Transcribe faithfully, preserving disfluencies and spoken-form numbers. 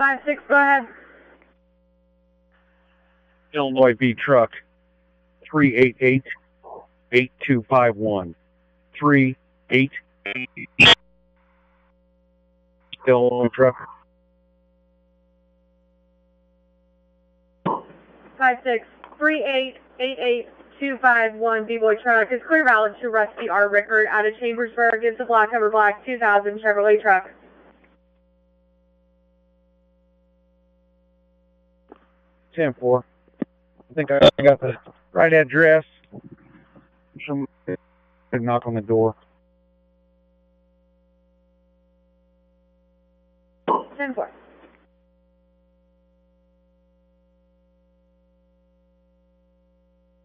five six, go ahead. Illinois V truck, three eight eight, eight two five one. three eight eight. Illinois truck. five six, three eight eight eight two five one, B-Boy truck is clear valid to Rusty R. Rickard out of Chambersburg. It's a black cover black two thousand Chevrolet truck. ten four. I think I got the right address. Some knock on the door.